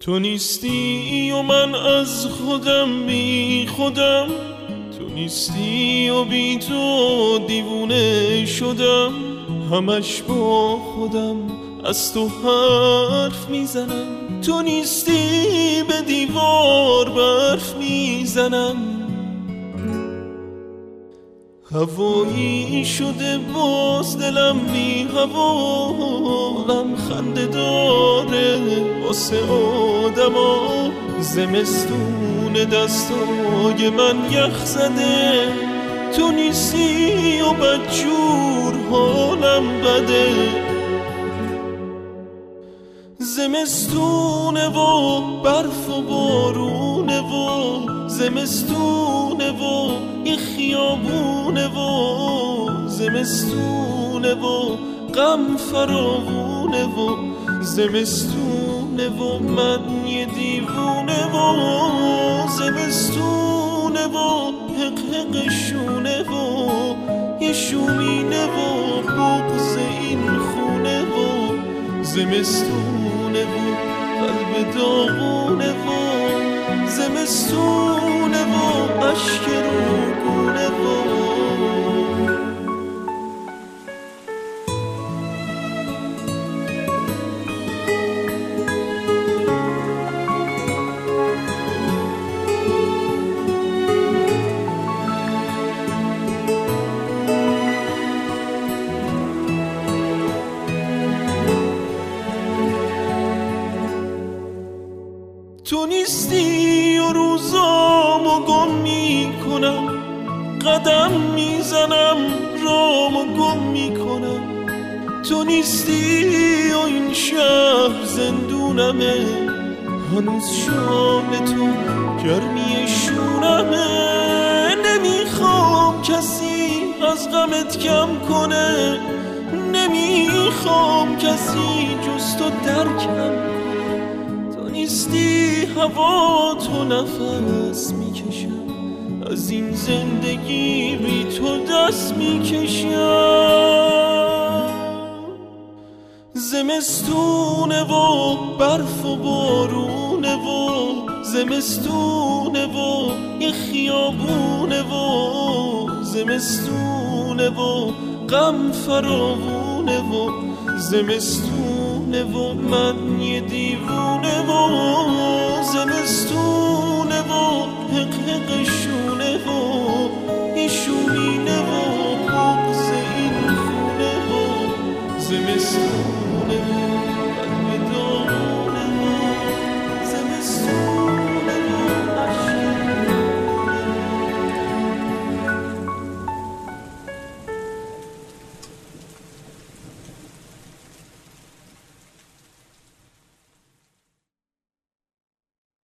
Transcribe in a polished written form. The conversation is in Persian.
تو نیستی و من از خودم بی خودم، تو نیستی و بی تو دیوونه شدم. همش با خودم از تو حرف میزنم، تو نیستی به دیوار برف میزنم. هوایی شده باز دلم بی هوا، عالم خنده داره واسه آدما. زمستون دستای من یخ زده، تو نیستی و بدجور حالم بده. زمستونه و برف و بارونه و زمستونه و یه خیابونه و زمستونه و غم فراوونه و زمستونه و من یه دیوونه و زمستونه و حق حقشونه و یه شومینه و بغض این خونه و زمستونه و قلب داغونه و زمستونه و عشق روگونه و تو نیستی و روزامو گم میکنم، قدم میزنم رامو گم میکنم. تو نیستی و این شهر زندونمه، هنوز شام تو گرمی شونمه. نمیخوام کسی از غمت کم کنه، نمیخوام کسی جز تو درکم. نیستی هوا تو نفس میکشم، از این زندگی بی تو دست میکشم. زمستونه و برف و بارونه و زمستونه و یه خیابونه و زمستونه و غم فراوونه و زمستونه و من یه دیوونه و زمستونه و حق حقشونه و یه شومینه و بغض این خونه و زمستونه